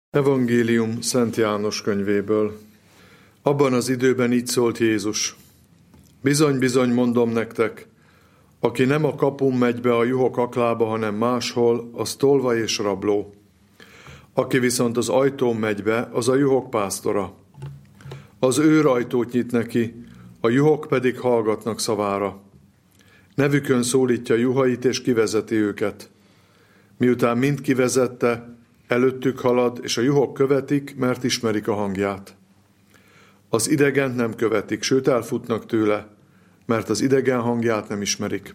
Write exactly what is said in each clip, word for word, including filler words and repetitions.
Evangélium Szent János könyvéből. Abban az időben így szólt Jézus. Bizony, bizony mondom nektek, aki nem a kapun megy be a juhok aklába, hanem máshol, az tolvaj és rabló. Aki viszont az ajtón megy be, az a juhok pásztora. Az őr ajtót nyit neki, a juhok pedig hallgatnak szavára. Nevükön szólítja juhait és kivezeti őket. Miután mind kivezette, előttük halad, és a juhok követik, mert ismerik a hangját. Az idegent nem követik, sőt elfutnak tőle, mert az idegen hangját nem ismerik.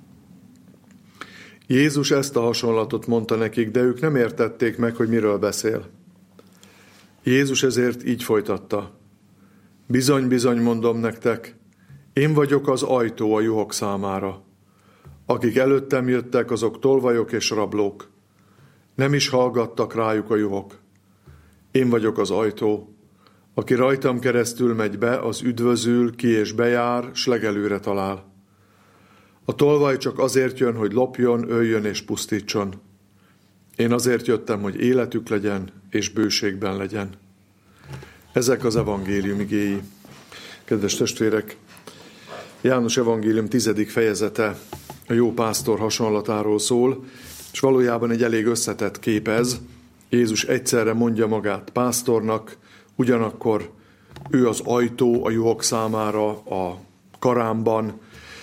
Jézus ezt a hasonlatot mondta nekik, de ők nem értették meg, hogy miről beszél. Jézus ezért így folytatta. Bizony, bizony mondom nektek, én vagyok az ajtó a juhok számára. Akik előttem jöttek, azok tolvajok és rablók. Nem is hallgattak rájuk a juhok. Én vagyok az ajtó. Aki rajtam keresztül megy be, az üdvözül, ki és bejár, s legelőre talál. A tolvaj csak azért jön, hogy lopjon, öljön és pusztítson. Én azért jöttem, hogy életük legyen, és bőségben legyen. Ezek az evangélium igéi. Kedves testvérek, János evangélium tizedik fejezete a jó pásztor hasonlatáról szól, és valójában egy elég összetett kép ez. Jézus egyszerre mondja magát pásztornak, ugyanakkor ő az ajtó a juhok számára a karámban.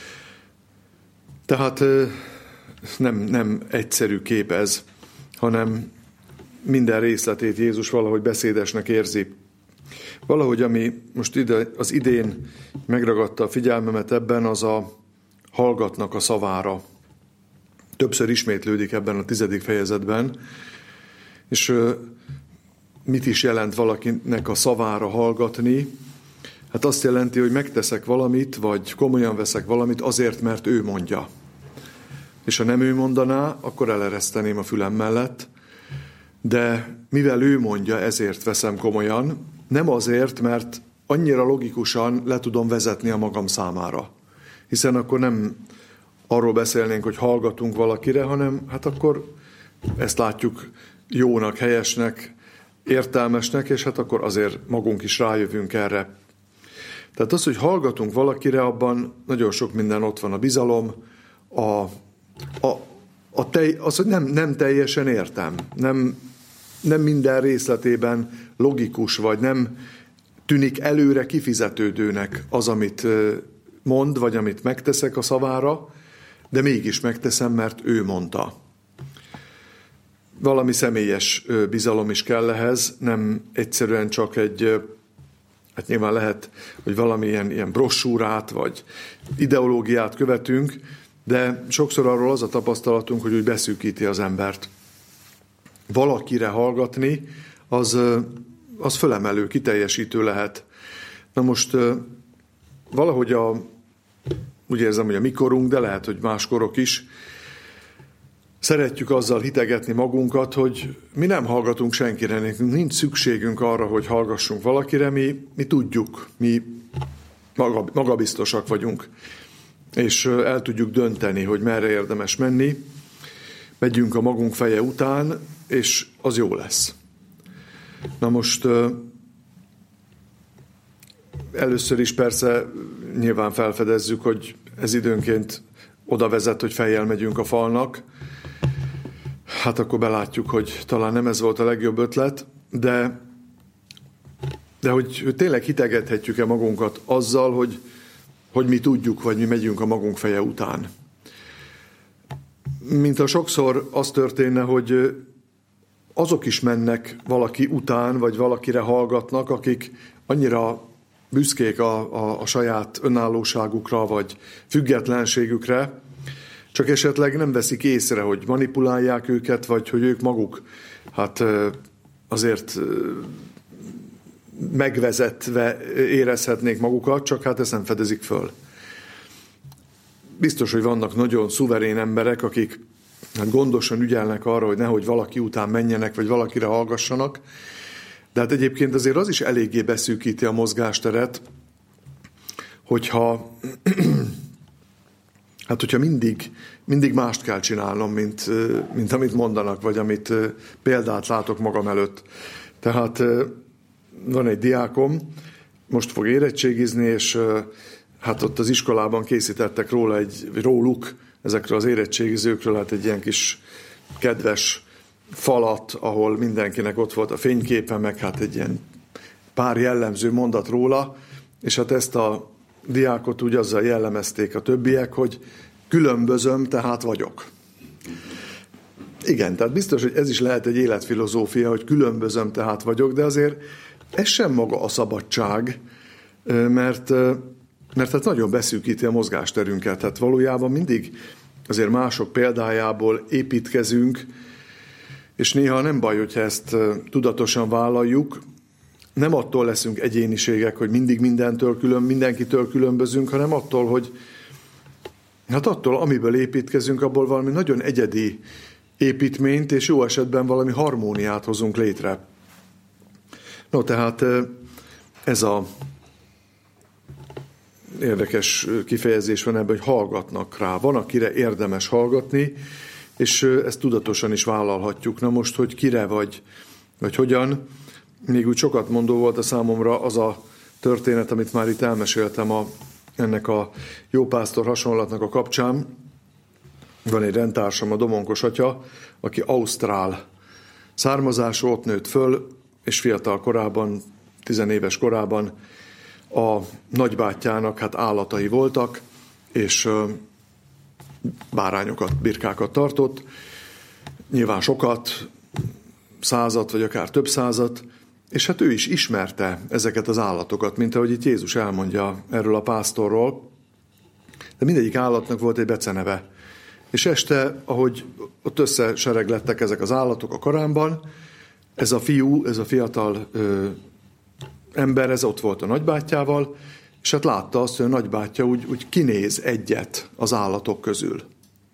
Tehát nem, nem egyszerű kép ez, hanem minden részletét Jézus valahogy beszédesnek érzi. Valahogy, ami most ide, az idén megragadta a figyelmemet ebben, az a hallgatnak a szavára. Többször ismétlődik ebben a tizedik fejezetben, és mit is jelent valakinek a szavára hallgatni? Hát azt jelenti, hogy megteszek valamit, vagy komolyan veszek valamit azért, mert ő mondja. És ha nem ő mondaná, akkor elereszteném a fülem mellett, de mivel ő mondja, ezért veszem komolyan, nem azért, mert annyira logikusan le tudom vezetni a magam számára. Hiszen akkor nem arról beszélnénk, hogy hallgatunk valakire, hanem hát akkor ezt látjuk jónak, helyesnek, értelmesnek, és hát akkor azért magunk is rájövünk erre. Tehát az, hogy hallgatunk valakire, abban nagyon sok minden ott van. A bizalom, a, a, a tej, az, hogy nem, nem teljesen értem, nem, nem minden részletében logikus, vagy nem tűnik előre kifizetődőnek az, amit mond, vagy amit megteszek a szavára, de mégis megteszem, mert ő mondta. Valami személyes bizalom is kell ehhez, nem egyszerűen csak egy, hát nyilván lehet, hogy valamilyen ilyen brossúrát, vagy ideológiát követünk, de sokszor arról az a tapasztalatunk, hogy úgy beszűkíti az embert. Valakire hallgatni, az, az fölemelő, kiteljesítő lehet. Na most valahogy a, úgy érzem, hogy a mi korunk, de lehet, hogy más korok is, szeretjük azzal hitegetni magunkat, hogy mi nem hallgatunk senkire, nekünk nincs szükségünk arra, hogy hallgassunk valakire, mi, mi tudjuk, mi maga, magabiztosak vagyunk, és el tudjuk dönteni, hogy merre érdemes menni, megyünk a magunk feje után, és az jó lesz. Na most először is persze nyilván felfedezzük, hogy ez időnként oda vezet, hogy fejjel megyünk a falnak. Hát akkor belátjuk, hogy talán nem ez volt a legjobb ötlet, de, de hogy, hogy tényleg hitegethetjük-e magunkat azzal, hogy, hogy mi tudjuk, vagy mi megyünk a magunk feje után. Mint a sokszor az történne, hogy azok is mennek valaki után, vagy valakire hallgatnak, akik annyira büszkék a, a, a saját önállóságukra, vagy függetlenségükre, csak esetleg nem veszik észre, hogy manipulálják őket, vagy hogy ők maguk hát azért megvezetve érezhetnék magukat, csak hát ezt nem fedezik föl. Biztos, hogy vannak nagyon szuverén emberek, akik hát gondosan ügyelnek arra, hogy nehogy valaki után menjenek, vagy valakire hallgassanak, de hát egyébként azért az is eléggé beszűkíti a mozgásteret, hogyha hát hogyha mindig, mindig mást kell csinálnom, mint, mint amit mondanak, vagy amit példát látok magam előtt. Tehát van egy diákom, most fog érettségizni, és hát ott az iskolában készítettek róla egy, róluk, ezekről az érettségizőkről, hát egy ilyen kis kedves falat, ahol mindenkinek ott volt a fényképe, meg hát egy ilyen pár jellemző mondat róla, és hát ezt a diákot úgy azzal jellemezték a többiek, hogy különbözöm, tehát vagyok. Igen, tehát biztos, hogy ez is lehet egy életfilozófia, hogy különbözöm, tehát vagyok, de azért ez sem maga a szabadság, mert, mert hát nagyon beszűkíti a mozgásterünket. Tehát valójában mindig azért mások példájából építkezünk, és néha nem baj, hogyha ezt tudatosan vállaljuk. Nem attól leszünk egyéniségek, hogy mindig mindentől külön, mindenkitől különbözünk, hanem attól, hogy hát attól, amiből építkezünk, abból valami nagyon egyedi építményt, és jó esetben valami harmóniát hozunk létre. No, tehát ez a érdekes kifejezés van ebben, hogy hallgatnak rá. Van, akire érdemes hallgatni, és ezt tudatosan is vállalhatjuk. Na most, hogy kire vagy, vagy hogyan, még úgy sokat mondó volt a számomra az a történet, amit már itt elmeséltem a, ennek a jópásztor hasonlatnak a kapcsán. Van egy rendtársam, a Domonkos atya, aki ausztrál származású, ott nőtt föl, és fiatal korában, tizenéves korában a nagybátyjának hát állatai voltak, és bárányokat, birkákat tartott, nyilván sokat, százat, vagy akár több százat, és hát ő is ismerte ezeket az állatokat, mint ahogy itt Jézus elmondja erről a pásztorról, de mindegyik állatnak volt egy beceneve. És este, ahogy ott összesereglettek ezek az állatok a karámban, ez a fiú, ez a fiatal ö, ember, ez ott volt a nagybátyjával, és hát látta azt, hogy a nagybátyja úgy, úgy kinéz egyet az állatok közül.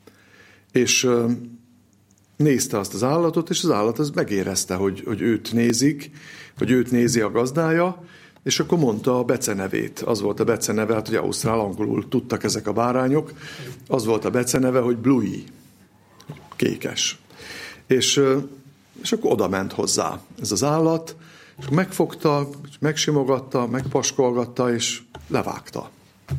És ö, nézte azt az állatot, és az állat az megérezte, hogy, hogy őt nézik, hogy őt nézi a gazdája, és akkor mondta a becenevét. Az volt a beceneve, hát ugye ausztrál angolul tudtak ezek a bárányok, az volt a beceneve, hogy Bluey, kékes. És, és akkor oda ment hozzá ez az állat, és megfogta, megsimogatta, megpaskolgatta, és levágta.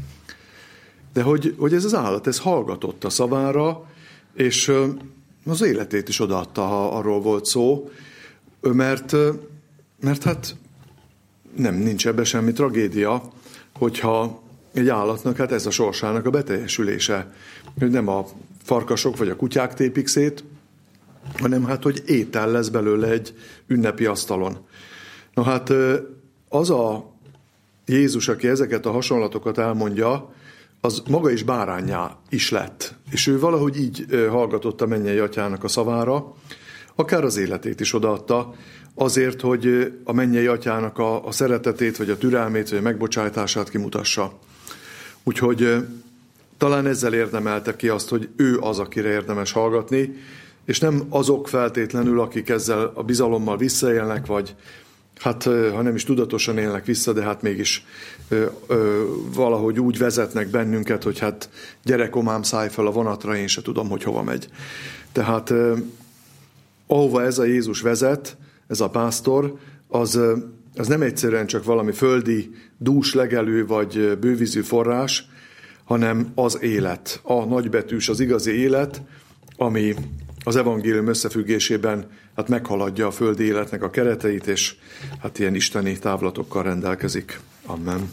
De hogy, hogy ez az állat, ez hallgatott a szavára, és az életét is odaadta, ha arról volt szó, mert, mert hát nem, nincs ebben semmi tragédia, hogyha egy állatnak hát ez a sorsának a beteljesülése, hogy nem a farkasok vagy a kutyák tépik szét, hanem hát, hogy étel lesz belőle egy ünnepi asztalon. Na hát az a Jézus, aki ezeket a hasonlatokat elmondja, az maga is báránnyá is lett. És ő valahogy így hallgatott a mennyei atyának a szavára, akár az életét is odaadta, azért, hogy a mennyei atyának a, a szeretetét, vagy a türelmét, vagy a megbocsájtását kimutassa. Úgyhogy talán ezzel érdemelte ki azt, hogy ő az, akire érdemes hallgatni, és nem azok feltétlenül, akik ezzel a bizalommal visszaélnek, vagy hát ha nem is tudatosan élnek vissza, de hát mégis ö, ö, valahogy úgy vezetnek bennünket, hogy hát gyere komám, szállj fel a vonatra, én se tudom, hogy hova megy. Tehát ö, ahova ez a Jézus vezet, ez a pásztor, az, az nem egyszerűen csak valami földi, dús legelő vagy bővízű forrás, hanem az élet, a nagybetűs, az igazi élet, ami az evangélium összefüggésében hát meghaladja a földi életnek a kereteit, és hát ilyen isteni távlatokkal rendelkezik. Amen.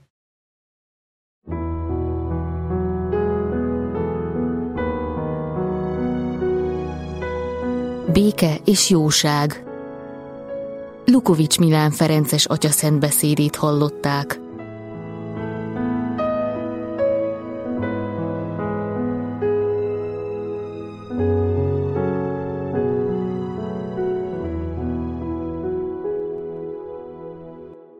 Béke és jóság. Lukovics Milán Ferences atyaszent beszédét hallották.